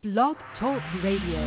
Blog Talk Radio.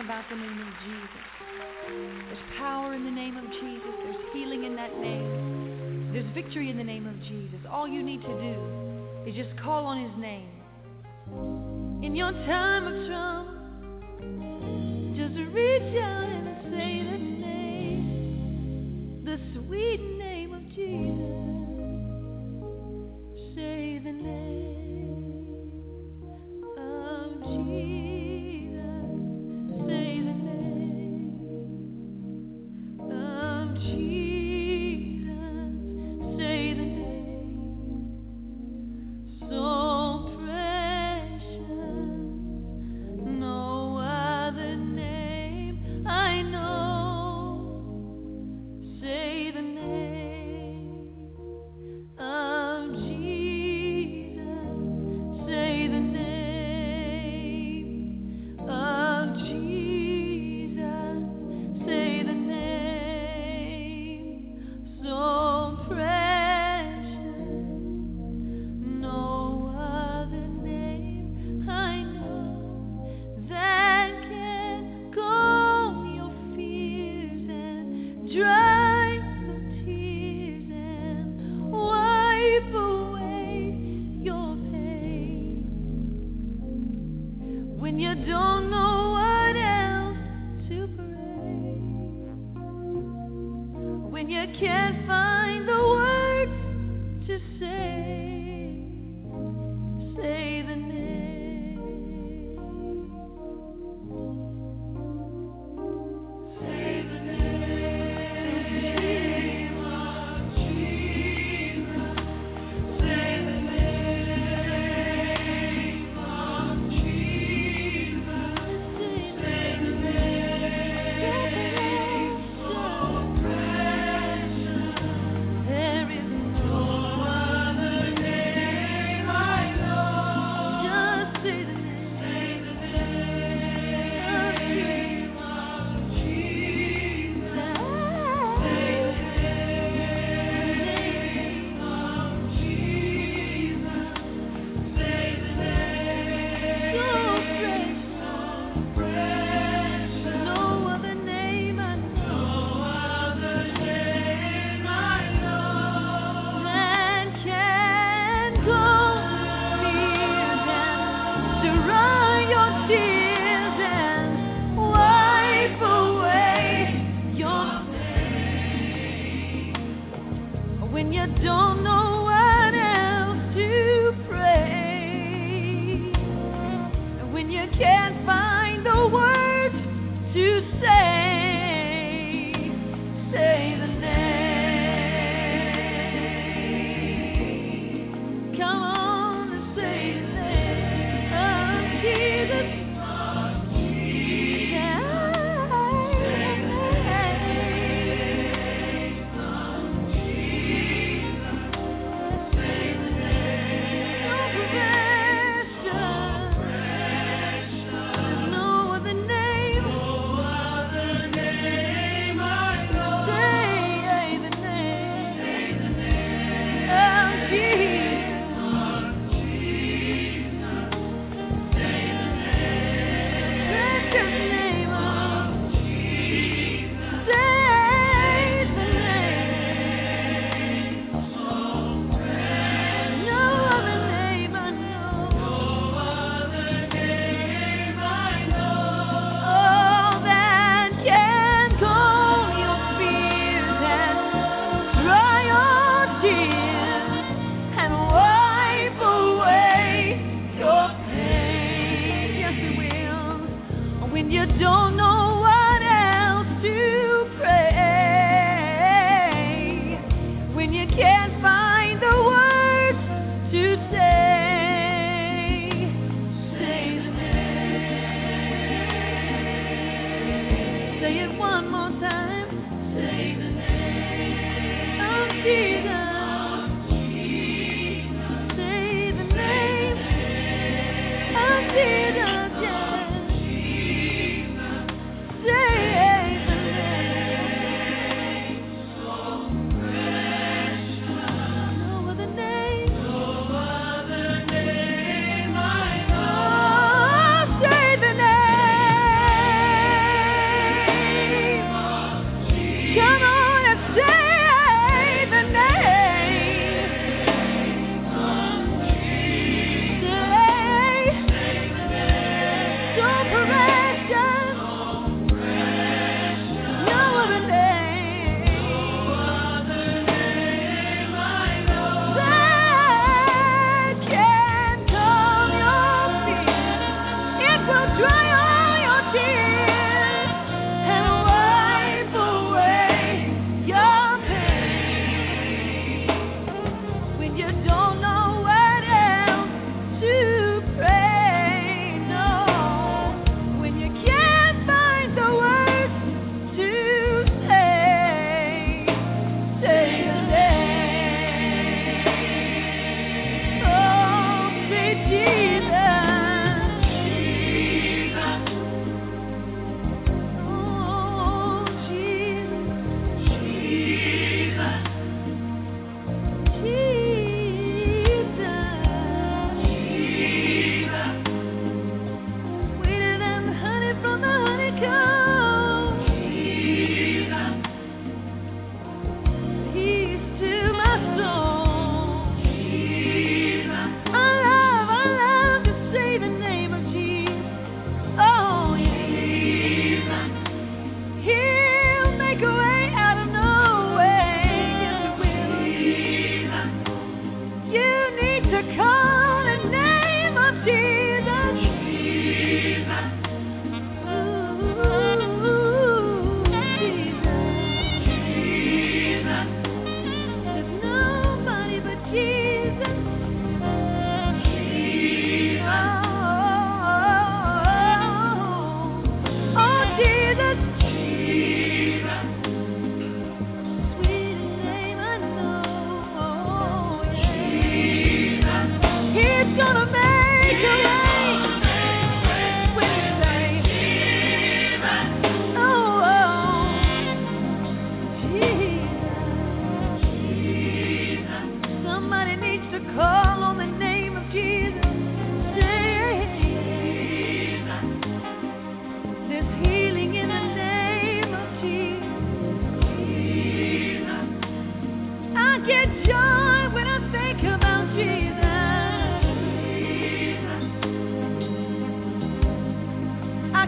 about the name of Jesus. There's power in the name of Jesus. There's healing in that name. There's victory in the name of Jesus. All you need to do is just call on his name. In your time of trouble, just reach out and say the name, the sweet name of Jesus. Say the name of Jesus. Say the name of Jesus. Say the name so precious. No other name I know. Say the name of Jesus. Say the name of Jesus. Say the name so precious. No other name I know that can calm your fears and dry the tears and wipe away your pain. When you don't know what else to pray, when you can't find the words to say, say the name. Say the name of Jesus. Say the name of Jesus.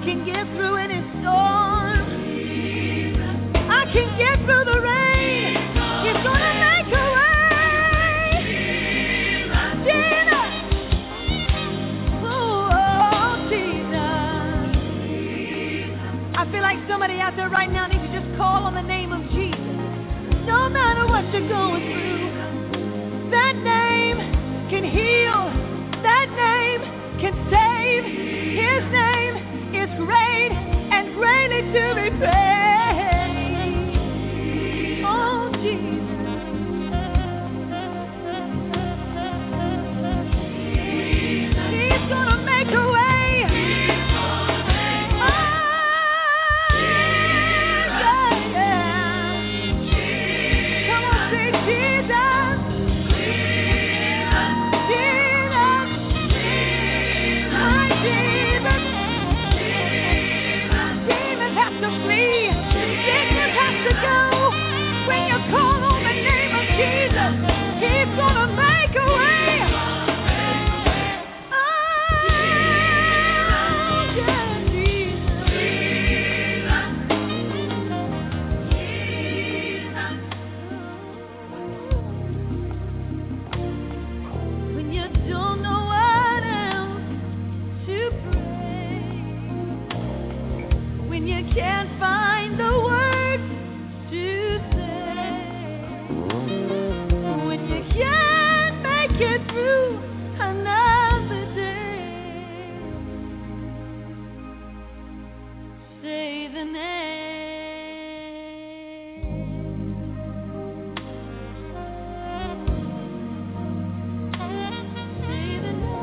can get through any storm. I can get through the rain. He's gonna make a way. Jesus. Oh, Jesus. I feel like somebody out there right now needs to just call on the name of Jesus. No matter what you're going through, that name can heal. That name can save. His name is great and greatly to be praised. Oh, Jesus. He's gonna make a way. Can't find the words to say, when you can't make it through another day, say the name. Say the name.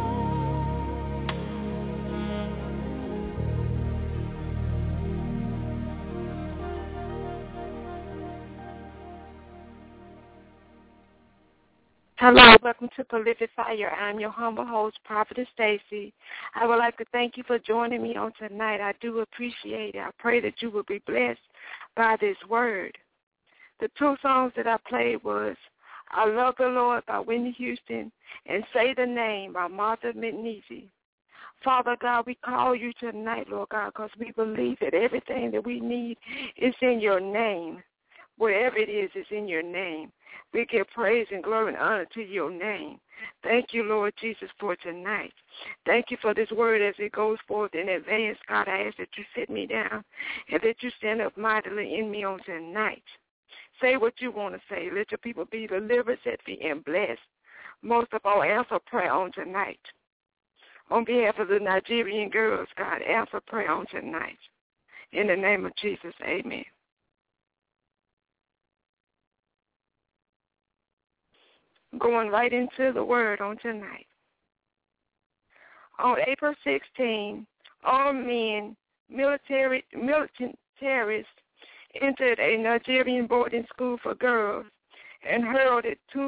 Hello, welcome to Prolific Fire. I'm your humble host, Prophetess Stacy. I would like to thank you for joining me on tonight. I do appreciate it. I pray that you will be blessed by this word. The two songs that I played was I Love the Lord by Whitney Houston and Say the Name by Martha McNeese. Father God, we call you tonight, Lord God, because we believe that everything that we need is in your name. Whatever it is in your name. We give praise and glory and honor to your name. Thank you, Lord Jesus, for tonight. Thank you for this word as it goes forth in advance. God, I ask that you sit me down and that you stand up mightily in me on tonight. Say what you want to say. Let your people be delivered, set free, and blessed. Most of all, answer prayer on tonight. On behalf of the Nigerian girls, God, answer prayer on tonight. In the name of Jesus, amen. Going right into the word on tonight. On April 16, armed men, military terrorists, entered a Nigerian boarding school for girls and hurled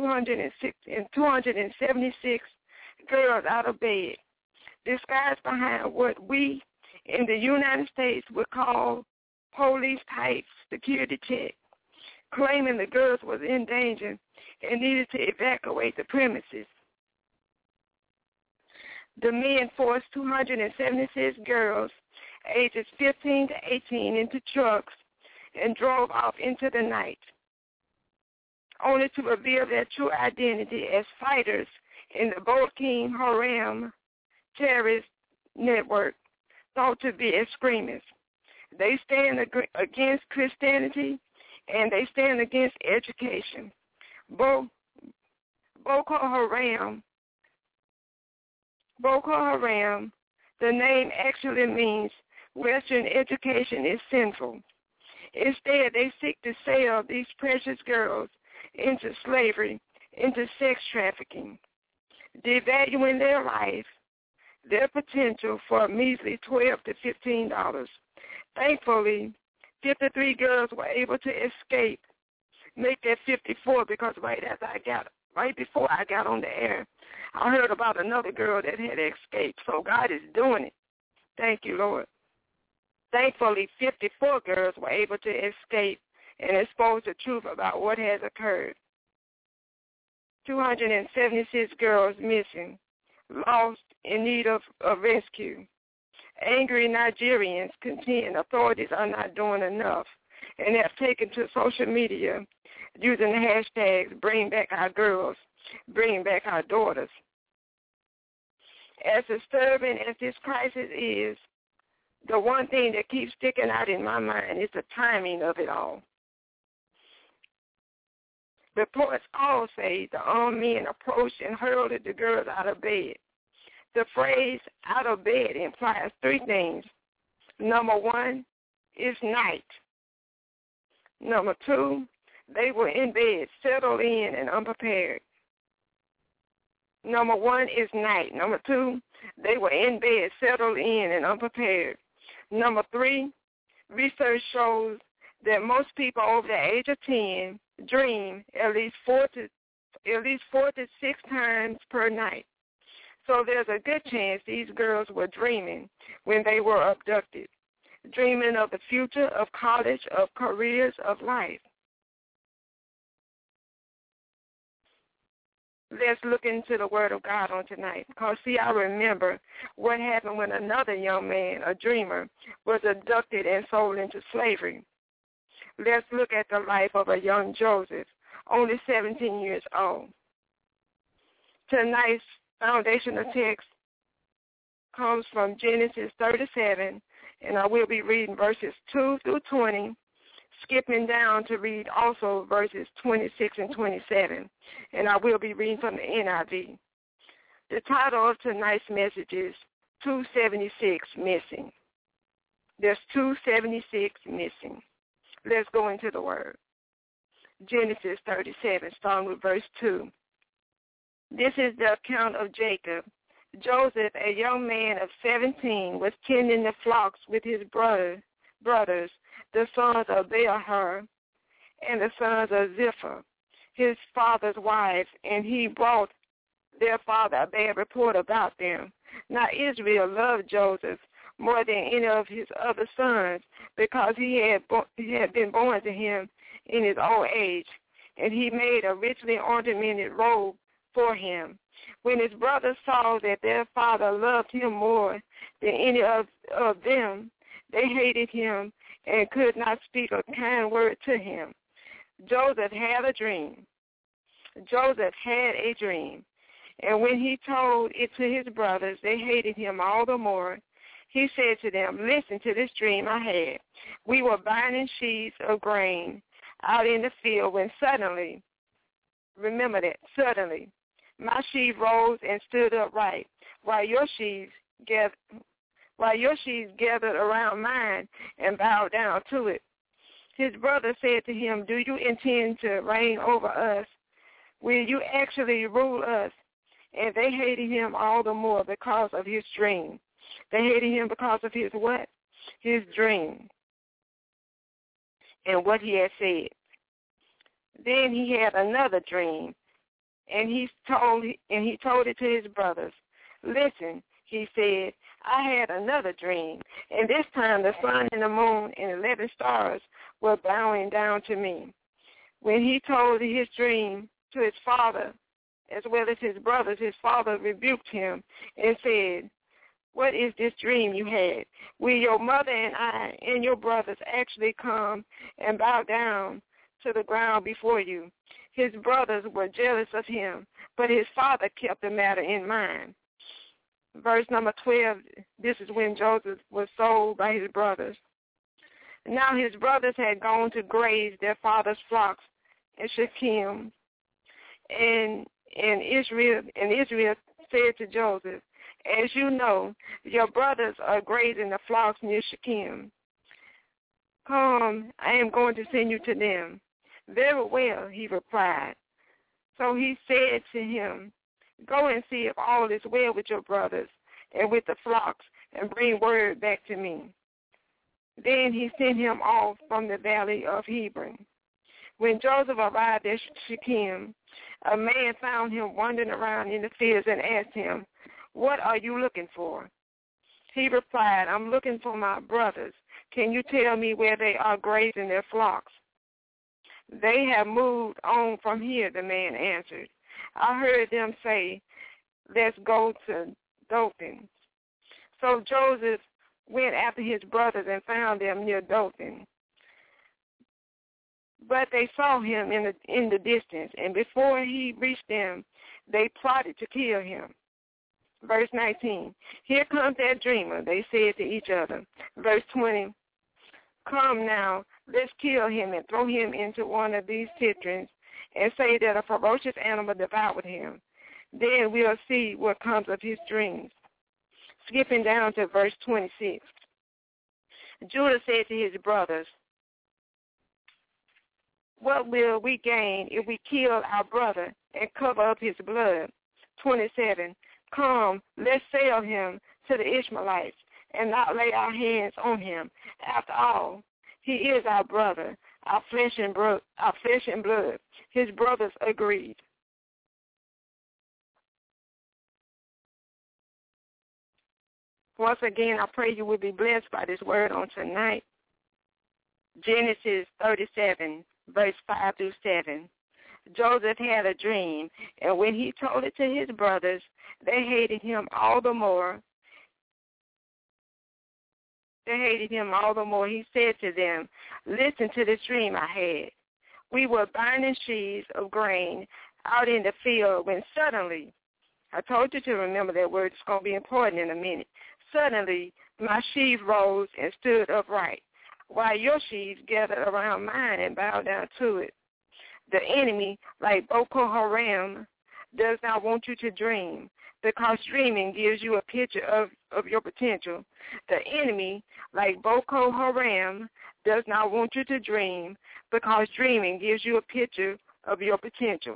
276 girls out of bed, disguised behind what we in the United States would call police-type security check, claiming the girls was in danger and needed to evacuate the premises. The men forced 276 girls, ages 15 to 18, into trucks and drove off into the night, only to reveal their true identity as fighters in the Boko Haram terrorist network, thought to be extremists. They stand against Christianity and they stand against education. Boko Haram, the name actually means Western education is sinful. Instead, they seek to sell these precious girls into slavery, into sex trafficking, devaluing their life, their potential for a measly $12 to $15. Thankfully, 53 girls were able to escape, make that 54, because right before I got on the air, I heard about another girl that had escaped. So God is doing it. Thank you, Lord. Thankfully, 54 girls were able to escape and expose the truth about what has occurred. 276 girls missing, lost, in need of rescue. Angry Nigerians contend authorities are not doing enough and have taken to social media using the hashtags Bring Back Our Girls, Bring Back Our Daughters. As disturbing as this crisis is, the one thing that keeps sticking out in my mind is the timing of it all. Reports all say the armed men approached and hurled the girls out of bed. The phrase out of bed implies three things. Number one is night. Number two, they were in bed, settled in and unprepared. Number one is night. Number two, they were in bed, settled in and unprepared. Number three, research shows that most people over the age of 10 dream at least 4 to 6 times per night. So there's a good chance these girls were dreaming when they were abducted, dreaming of the future, of college, of careers, of life. Let's look into the Word of God on tonight. Because, see, I remember what happened when another young man, a dreamer, was abducted and sold into slavery. Let's look at the life of a young Joseph, only 17 years old. Tonight's foundational text comes from Genesis 37, and I will be reading verses 2 through 20, skipping down to read also verses 26 and 27, and I will be reading from the NIV. The title of tonight's message is 276 Missing. There's 276 missing. Let's go into the Word. Genesis 37, starting with verse 2. This is the account of Jacob. Joseph, a young man of 17, was tending the flocks with his brothers, the sons of Bilhah and the sons of Zilpah, his father's wives, and he brought their father a bad report about them. Now Israel loved Joseph more than any of his other sons because he had been born to him in his old age, and he made a richly ornamented robe for him. When his brothers saw that their father loved him more than any of them, they hated him and could not speak a kind word to him. Joseph had a dream. And when he told it to his brothers, they hated him all the more. He said to them, listen to this dream I had. We were binding sheaves of grain out in the field when suddenly, remember that, suddenly, my sheaf rose and stood upright, while your sheaves gathered around mine and bowed down to it. His brother said to him, do you intend to reign over us? Will you actually rule us? And they hated him all the more because of his dream. They hated him because of his what? His dream and what he had said. Then he had another dream, and he told it to his brothers. Listen, he said, I had another dream, and this time the sun and the moon and 11 stars were bowing down to me. When he told his dream to his father, as well as his brothers, his father rebuked him and said, what is this dream you had? Will your mother and I and your brothers actually come and bow down to the ground before you? His brothers were jealous of him, but his father kept the matter in mind. Verse number 12, this is when Joseph was sold by his brothers. Now his brothers had gone to graze their father's flocks in Shechem, and Israel said to Joseph, as you know, your brothers are grazing the flocks near Shechem. Come, I am going to send you to them. Very well, he replied. So he said to him, go and see if all is well with your brothers and with the flocks, and bring word back to me. Then he sent him off from the valley of Hebron. When Joseph arrived at Shechem, a man found him wandering around in the fields and asked him, what are you looking for? He replied, I'm looking for my brothers. Can you tell me where they are grazing their flocks? They have moved on from here, the man answered. I heard them say, let's go to Dothan. So Joseph went after his brothers and found them near Dothan. But they saw him in the distance, and before he reached them, they plotted to kill him. Verse 19, here comes that dreamer, they said to each other. Verse 20, come now, let's kill him and throw him into one of these cisterns and say that a ferocious animal devoured him. Then we'll see what comes of his dreams. Skipping down to verse 26. Judah said to his brothers, what will we gain if we kill our brother and cover up his blood? 27. Come, let's sell him to the Ishmaelites and not lay our hands on him. After all, he is our brother, our flesh and blood. His brothers agreed. Once again, I pray you will be blessed by this word on tonight. Genesis 37, verse 5 through 7. Joseph had a dream, and when he told it to his brothers, they hated him all the more. He said to them, listen to this dream I had. We were burning sheaves of grain out in the field when suddenly, I told you to remember that word, it's going to be important in a minute. Suddenly, my sheaf rose and stood upright, while your sheaves gathered around mine and bowed down to it. The enemy, like Boko Haram, does not want you to dream, because dreaming gives you a picture of your potential. The enemy, like Boko Haram, does not want you to dream, because dreaming gives you a picture of your potential.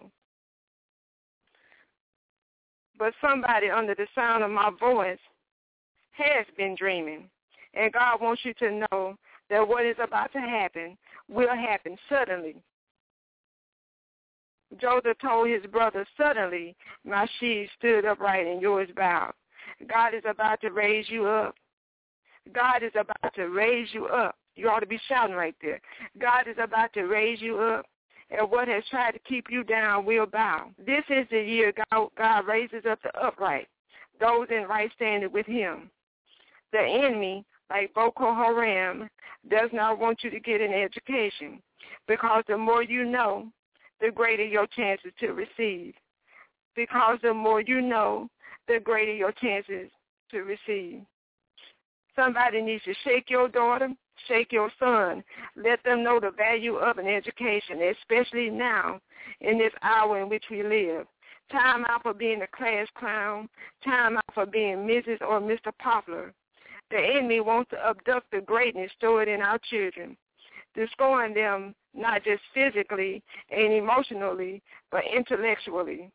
But somebody under the sound of my voice has been dreaming, and God wants you to know that what is about to happen will happen suddenly. Joseph told his brothers, suddenly my sheaves stood upright and yours bowed. God is about to raise you up. God is about to raise you up. You ought to be shouting right there. God is about to raise you up, and what has tried to keep you down will bow. This is the year God raises up the upright, those in right standing with him. The enemy, like Boko Haram, does not want you to get an education, because the more you know, the greater your chances to receive. Because the more you know, the greater your chances to receive. Somebody needs to shake your daughter, shake your son. Let them know the value of an education, especially now in this hour in which we live. Time out for being a class clown. Time out for being Mrs. or Mr. Popular. The enemy wants to abduct the greatness stored in our children, destroying them not just physically and emotionally, but intellectually.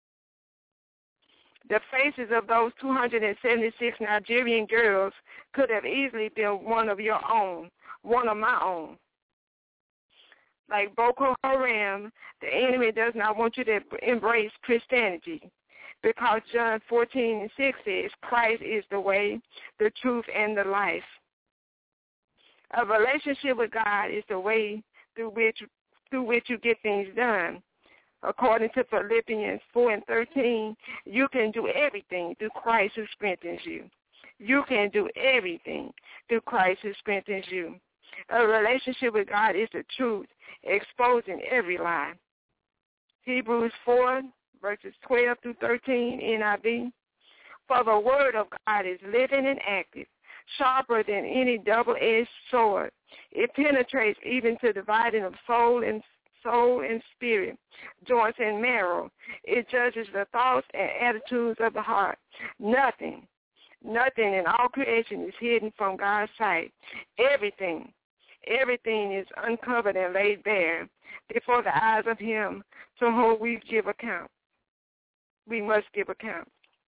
The faces of those 276 Nigerian girls could have easily been one of your own, one of my own. Like Boko Haram, the enemy does not want you to embrace Christianity, because John 14:6 says, Christ is the way, the truth, and the life. A relationship with God is the way through which you get things done. According to Philippians 4:13, you can do everything through Christ who strengthens you. You can do everything through Christ who strengthens you. A relationship with God is the truth, exposing every lie. Hebrews 4, verses 12 through 13, NIV. For the word of God is living and active, sharper than any double-edged sword. It penetrates even to dividing of soul and spirit, joints and marrow. It judges the thoughts and attitudes of the heart. Nothing in all creation is hidden from God's sight. Everything is uncovered and laid bare before the eyes of him to whom we give account. We must give account.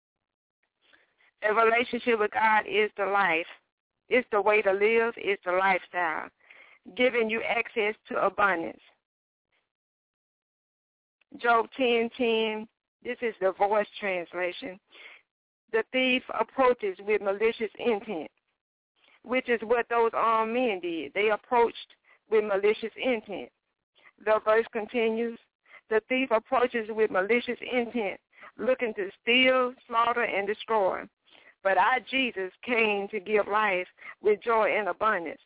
A relationship with God is the life. It's the way to live. It's the lifestyle, giving you access to abundance. Job 10:10, this is the Voice translation. The thief approaches with malicious intent, which is what those armed men did. They approached with malicious intent. The verse continues, the thief approaches with malicious intent, looking to steal, slaughter, and destroy. but our Jesus came to give life with joy and abundance.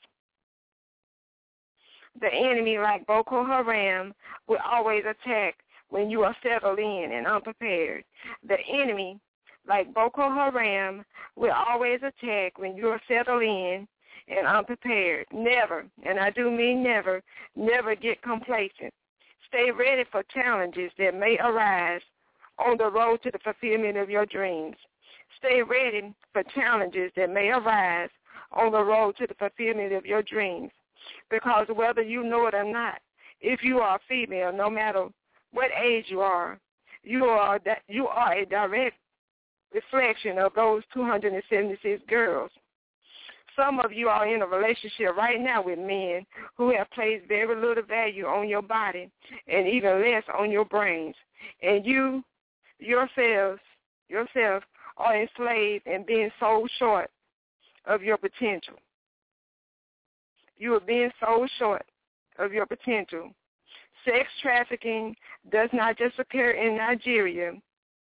The enemy, like Boko Haram, will always attack when you are settled in and unprepared. The enemy, like Boko Haram, will always attack when you are settled in and unprepared. Never, and I do mean never, never get complacent. Stay ready for challenges that may arise on the road to the fulfillment of your dreams. Stay ready for challenges that may arise on the road to the fulfillment of your dreams. Because whether you know it or not, if you are a female, no matter what age you are a direct reflection of those 276 girls. Some of you are in a relationship right now with men who have placed very little value on your body and even less on your brains. And you yourself are enslaved and being sold short of your potential. You are being sold short of your potential. Sex trafficking does not just occur in Nigeria.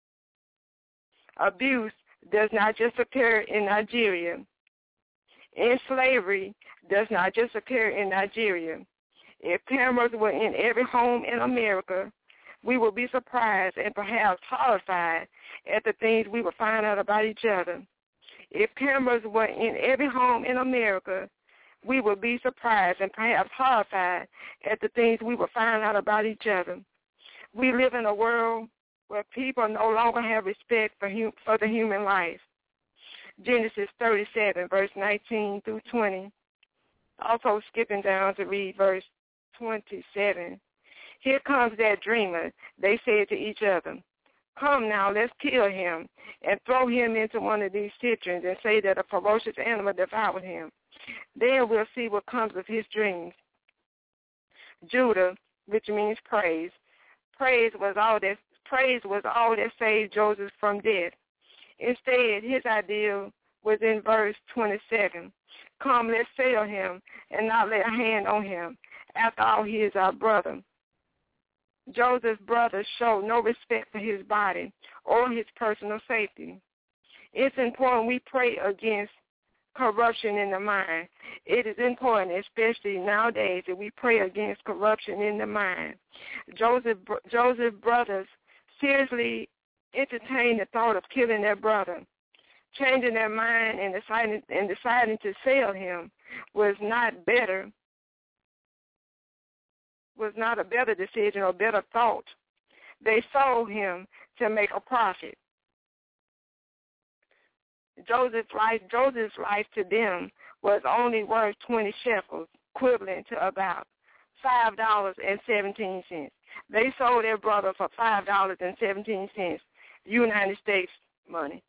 Abuse does not just occur in Nigeria. And slavery does not just occur in Nigeria. If cameras were in every home in America, we would be surprised and perhaps horrified at the things we would find out about each other. If cameras were in every home in America, we would be surprised and perhaps horrified at the things we would find out about each other. We live in a world where people no longer have respect for the human life. Genesis 37, verse 19 through 20. Also skipping down to read verse 27. Here comes that dreamer, they said to each other. Come now, let's kill him and throw him into one of these cisterns and say that a ferocious animal devoured him. Then we'll see what comes of his dreams. Judah, which means praise. Praise was all that saved Joseph from death. Instead, his idea was in verse 27. Come, let's sell him and not lay a hand on him. After all, he is our brother. Joseph's brothers showed no respect for his body or his personal safety. It's important we pray against corruption in the mind. It is important, especially nowadays, that we pray against corruption in the mind. Joseph's brothers seriously entertained the thought of killing their brother. Changing their mind and deciding to sell him was not a better decision or better thought. They sold him to make a profit. Joseph's life to them was only worth 20 shekels, equivalent to about $5.17. They sold their brother for $5.17, United States money.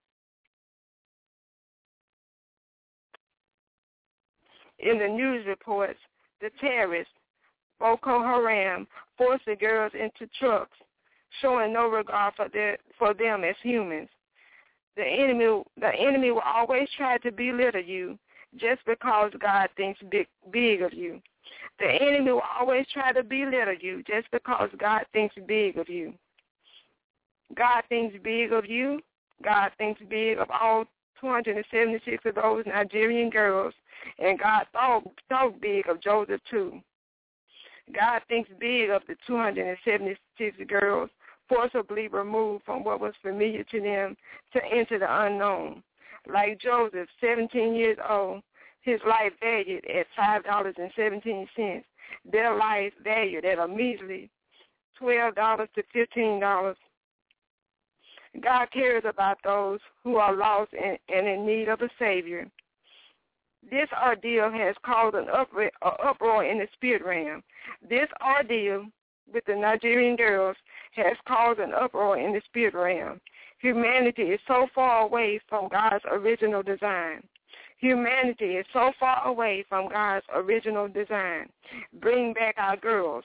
In the news reports, the terrorists, Boko Haram, forced the girls into trucks, showing no regard for them as humans. The enemy will always try to belittle you just because God thinks big of you. The enemy will always try to belittle you just because God thinks big of you. God thinks big of you. God thinks big of all 276 of those Nigerian girls, and God thought big of Joseph too. God thinks big of the 276 girls forcibly removed from what was familiar to them to enter the unknown. Like Joseph, 17 years old, his life valued at $5.17, their life valued at a measly $12 to $15. God cares about those who are lost and in need of a Savior. This ordeal has caused an uproar in the spirit realm. This ordeal with the Nigerian girls has caused an uproar in the spirit realm. Humanity is so far away from God's original design. Humanity is so far away from God's original design. Bring back our girls.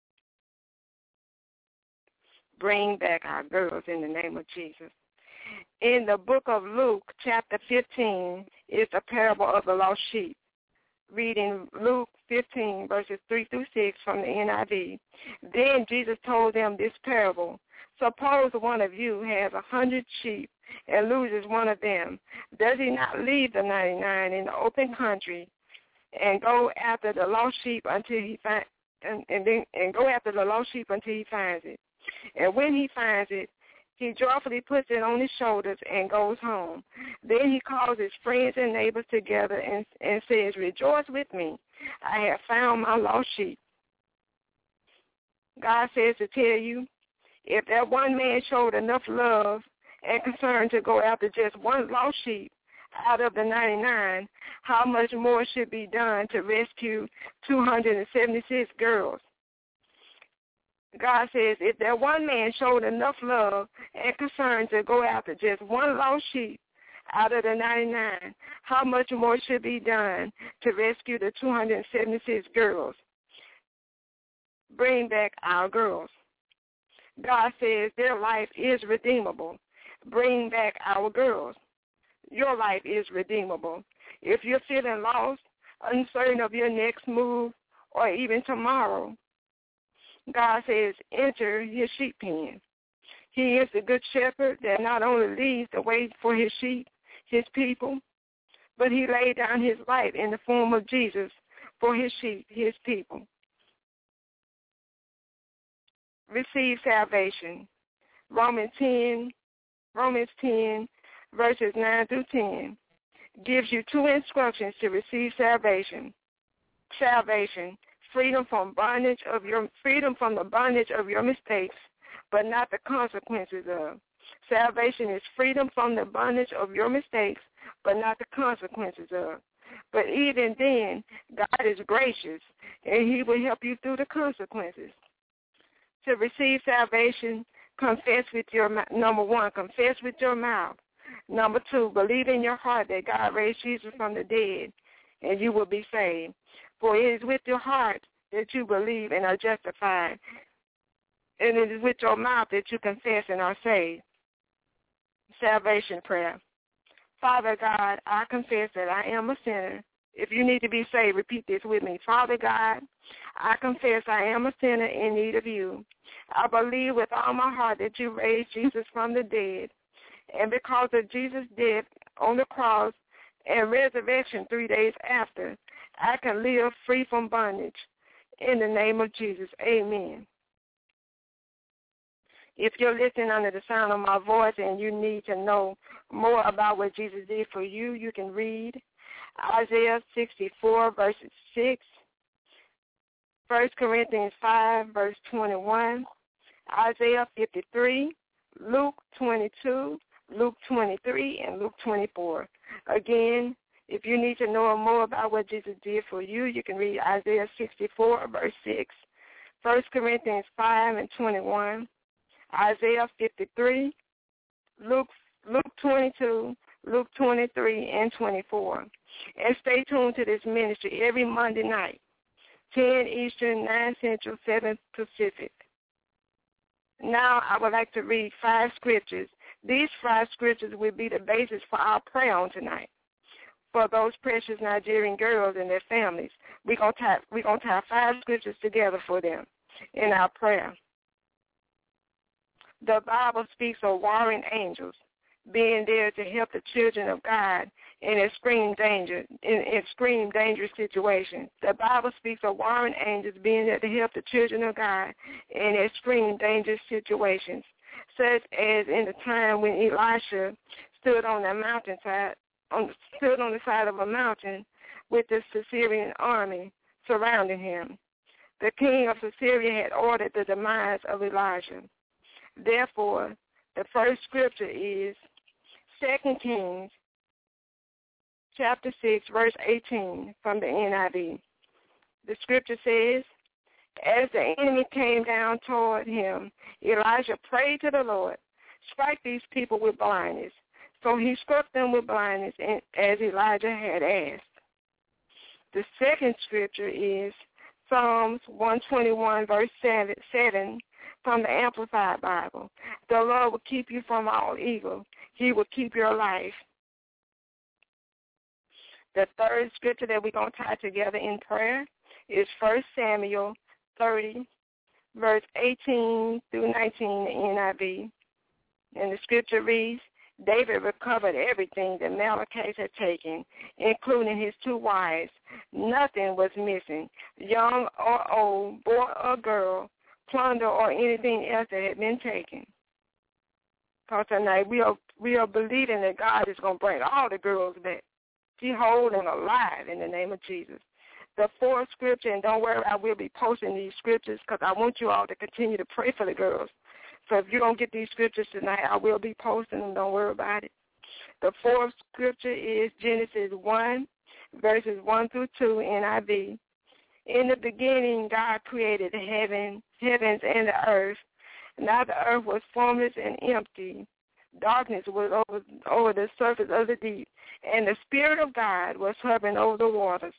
Bring back our girls in the name of Jesus. In the book of Luke, chapter 15, is the parable of the lost sheep. Reading Luke 15, verses 3 through 6 from the NIV. Then Jesus told them this parable. Suppose one of you has 100 sheep and loses one of them? Does he not leave the 99 in the open country and go after the lost sheep until he finds it? And when he finds it, he joyfully puts it on his shoulders and goes home. Then he calls his friends and neighbors together and says, "Rejoice with me. I have found my lost sheep." God says to tell you, if that one man showed enough love and concern to go after just one lost sheep out of the 99, how much more should be done to rescue 276 girls? God says, if that one man showed enough love and concern to go after just one lost sheep out of the 99, how much more should be done to rescue the 276 girls? Bring back our girls. God says their life is redeemable. Bring back our girls. Your life is redeemable. If you're feeling lost, uncertain of your next move, or even tomorrow, God says, enter his sheep pen. He is the good shepherd that not only leads the way for his sheep, his people, but he laid down his life in the form of Jesus for his sheep, his people. Receive salvation. Romans 10, verses 9 through 10, gives you two instructions to receive salvation. Salvation, freedom from the bondage of your mistakes, but not the consequences of. Salvation is freedom from the bondage of your mistakes, but not the consequences of. But even then, God is gracious, and he will help you through the consequences. To receive salvation, confess with your mouth. Number one, confess with your mouth. Number two, believe in your heart that God raised Jesus from the dead, and you will be saved. For it is with your heart that you believe and are justified, and it is with your mouth that you confess and are saved. Salvation prayer. Father God, I confess that I am a sinner. If you need to be saved, repeat this with me. Father God, I confess I am a sinner in need of you. I believe with all my heart that you raised Jesus from the dead. And because of Jesus' death on the cross and resurrection 3 days after, I can live free from bondage. In the name of Jesus, amen. If you're listening under the sound of my voice and you need to know more about what Jesus did for you, you can read Isaiah 64, verses 6, 1 Corinthians 5, verse 21, Isaiah 53, Luke 22, Luke 23, and Luke 24. Again, if you need to know more about what Jesus did for you, you can read Isaiah 64, verse 6, 1 Corinthians 5 and 21, Isaiah 53, Luke 22, Luke 23, and 24. And stay tuned to this ministry every Monday night, 10 Eastern, 9 Central, 7 Pacific. Now I would like to read 5 scriptures. These 5 scriptures will be the basis for our prayer on tonight. For those precious Nigerian girls and their families, we're gonna tie 5 scriptures together for them in our prayer. The Bible speaks of warring angels being there to help the children of God in extreme dangerous situations. The Bible speaks of warring angels being there to help the children of God in extreme dangerous situations, such as in the time when Elisha stood on the side of a mountain with the Syrian army surrounding him. The king of Syria had ordered the demise of Elijah. Therefore, the first scripture is 2 Kings chapter 6, verse 18 from the NIV. The scripture says, as the enemy came down toward him, Elijah prayed to the Lord, strike these people with blindness. So he struck them with blindness as Elijah had asked. The second scripture is Psalms 121, verse 7 from the Amplified Bible. The Lord will keep you from all evil. He will keep your life. The third scripture that we're going to tie together in prayer is 1 Samuel 30, verse 18 through 19, the NIV. And the scripture reads, David recovered everything that Malachi had taken, including his 2 wives. Nothing was missing, young or old, boy or girl, plunder or anything else that had been taken. Because tonight we are believing that God is going to bring all the girls back. She whole and alive in the name of Jesus. The 4th scripture, and don't worry, I will be posting these scriptures because I want you all to continue to pray for the girls. So if you don't get these scriptures tonight, I will be posting them. Don't worry about it. The 4th scripture is Genesis 1, verses 1 through 2, NIV. In the beginning, God created the heavens and the earth. Now the earth was formless and empty. Darkness was over the surface of the deep, and the Spirit of God was hovering over the waters.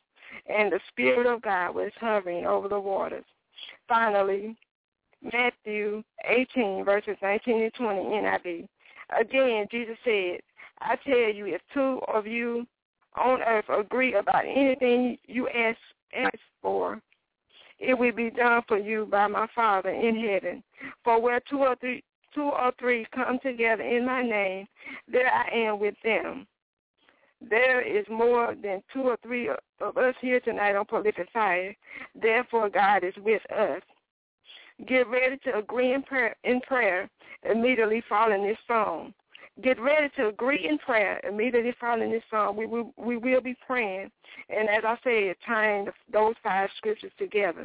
Finally, Matthew 18, verses 19 and 20, NIV. Again, Jesus said, I tell you, if 2 of you on earth agree about anything you ask for, it will be done for you by my Father in heaven. For where 2 or 3 come together in my name, there I am with them. There is more than 2 or 3 of us here tonight on Prolific Fire. Therefore, God is with us. Get ready to agree in prayer immediately following this song. Get ready to agree in prayer immediately following this song. We will be praying, and as I said, tying those 5 scriptures together.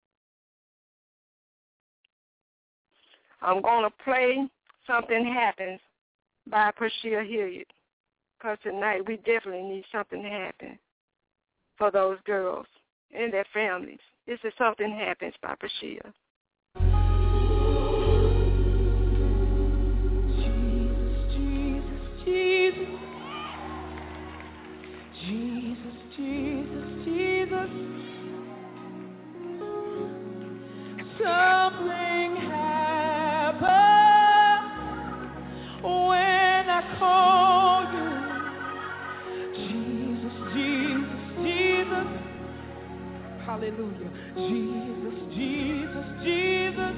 I'm going to play Something Happens by Priscilla Hilliard, because tonight we definitely need something to happen for those girls and their families. This is Something Happens by Priscilla. Jesus, Jesus, Jesus. Something happens when I call you. Jesus, Jesus, Jesus. Hallelujah. Jesus, Jesus, Jesus.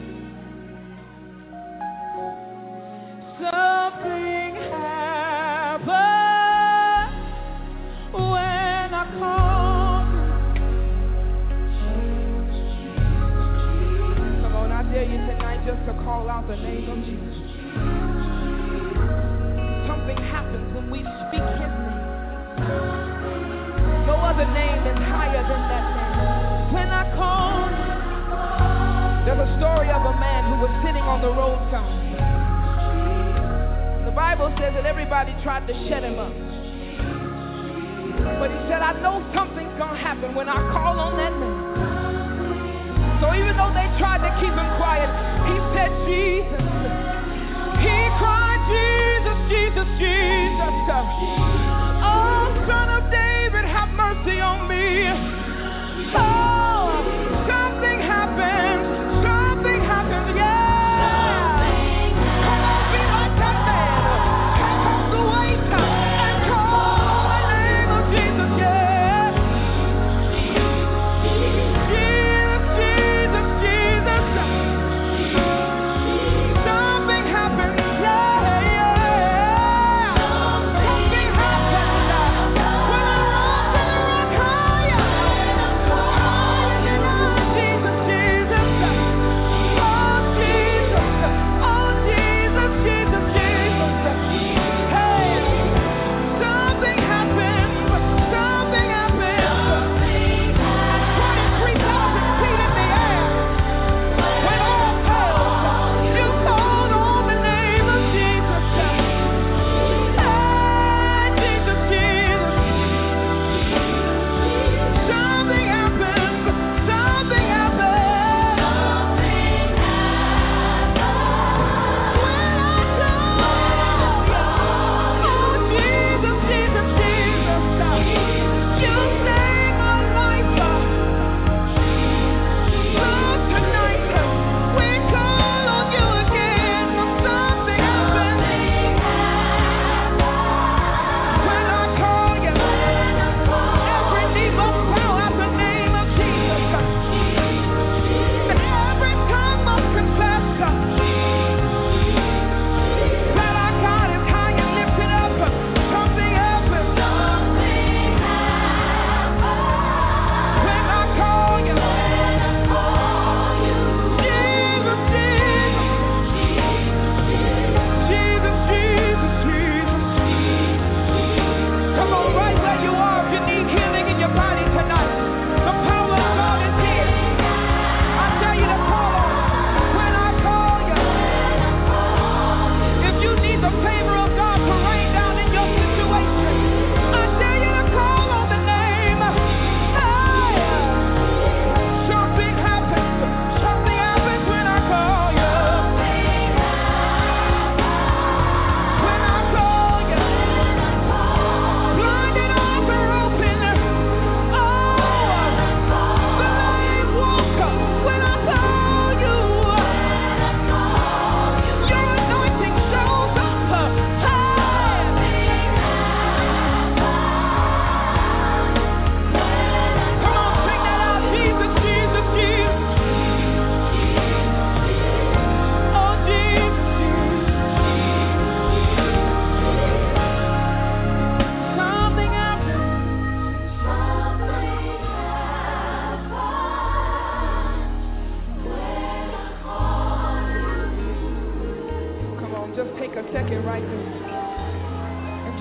Something happens. Just to call out the name of Jesus. Something happens when we speak his name. No other name is higher than that name. When I call, there's a story of a man who was sitting on the roadside. The Bible says that everybody tried to shut him up. But he said, I know something's going to happen when I call on that name. So even though they tried to keep him quiet, he said, Jesus. He cried, Jesus, Jesus, Jesus. Oh, Son of David, have mercy on me. Oh, something happened. Something happened, yeah. Come on, be like that man. Take off the weight and call the name of Jesus, yeah. Jesus, Jesus, Jesus.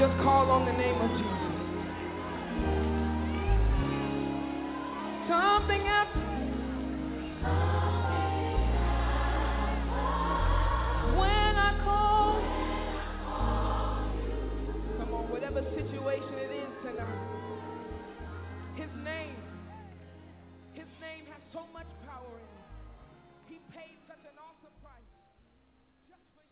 just call on the name of Jesus. Something happens when I call. Come on, whatever situation it is tonight, His name has so much power in it. He paid such an awesome price just for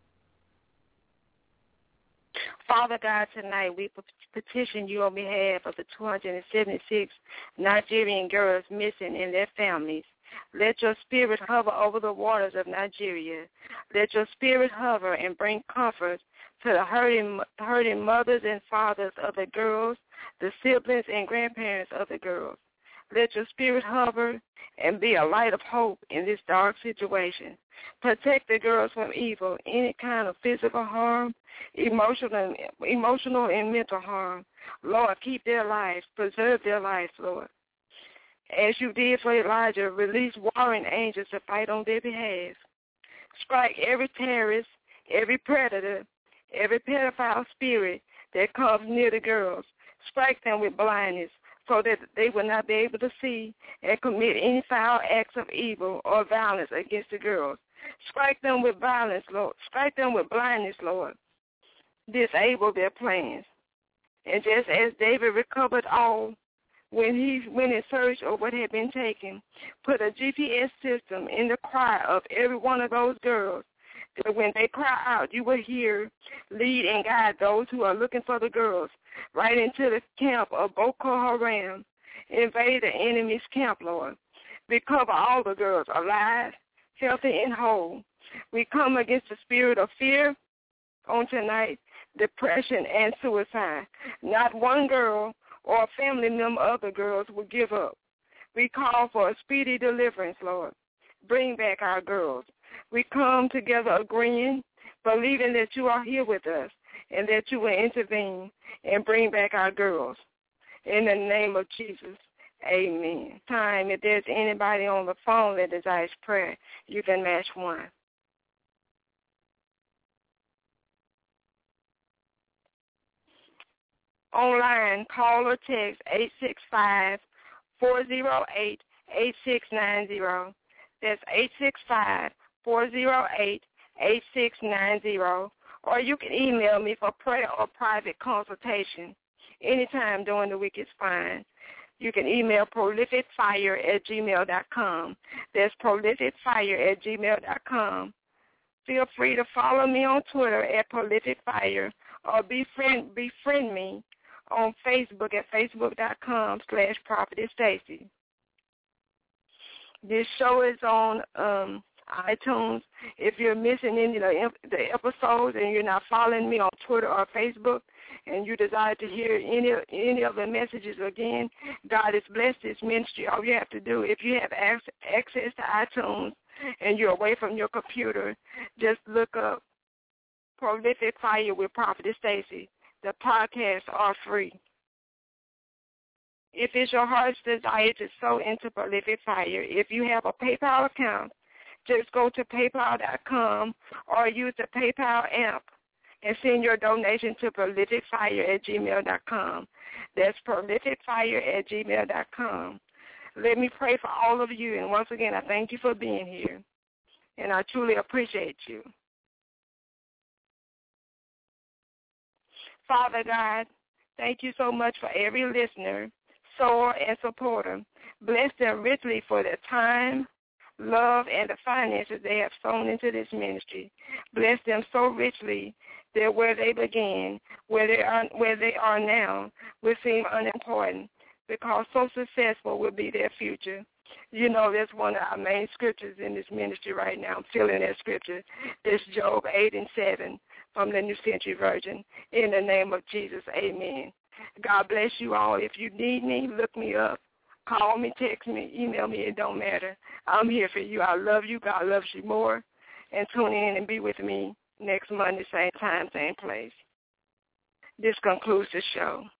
you. Father God, tonight we petition you on behalf of the 276 Nigerian girls missing and their families. Let your spirit hover over the waters of Nigeria. Let your spirit hover and bring comfort to the hurting mothers and fathers of the girls, the siblings and grandparents of the girls. Let your spirit hover and be a light of hope in this dark situation. Protect the girls from evil, any kind of physical harm, emotional and mental harm. Lord, keep their lives, preserve their lives, Lord. As you did for Elijah, release warring angels to fight on their behalf. Strike every terrorist, every predator, every pedophile spirit that comes near the girls. Strike them with blindness, so that they will not be able to see and commit any foul acts of evil or violence against the girls. Strike them with violence, Lord. Strike them with blindness, Lord. Disable their plans. And just as David recovered all when he went in search of what had been taken, put a GPS system in the cry of every one of those girls, that when they cry out, you will hear, lead, and guide those who are looking for the girls right into the camp of Boko Haram. Invade the enemy's camp, Lord. Recover all the girls alive, healthy, and whole. We come against the spirit of fear on tonight, depression, and suicide. Not one girl or a family member of the girls will give up. We call for a speedy deliverance, Lord. Bring back our girls. We come together agreeing, believing that you are here with us and that you will intervene and bring back our girls. In the name of Jesus, amen. Time, if there's anybody on the phone that desires prayer, you can match one. Online, call or text 865-408-8690. That's 865-408-8690. Or you can email me for prayer or private consultation. Anytime during the week is fine. You can email prolificfire@gmail.com. That's prolificfire@gmail.com. Feel free to follow me on Twitter at prolificfire or befriend me on Facebook at facebook.com/Prophetess Stacy. This show is on iTunes. If you're missing any of the episodes and you're not following me on Twitter or Facebook and you desire to hear any of the messages again, God has blessed this ministry. All you have to do, if you have access to iTunes and you're away from your computer, just look up Prolific Fire with Prophetess Stacy. The podcasts are free. If it's your heart's desire to sow into Prolific Fire, if you have a PayPal account, just go to paypal.com or use the PayPal app and send your donation to prolificfire@gmail.com. That's prolificfire@gmail.com. Let me pray for all of you. And once again, I thank you for being here. And I truly appreciate you. Father God, thank you so much for every listener, sower, and supporter. Bless them richly for their time, love, and the finances they have sown into this ministry. Bless them so richly that where they began, where they are now, will seem unimportant, because so successful will be their future. You know, that's one of our main scriptures in this ministry right now. I'm feeling that scripture. It's Job 8:7 from the New Century Version. In the name of Jesus, amen. God bless you all. If you need me, look me up. Call me, text me, email me. It don't matter. I'm here for you. I love you. God loves you more. And tune in and be with me next Monday, same time, same place. This concludes the show.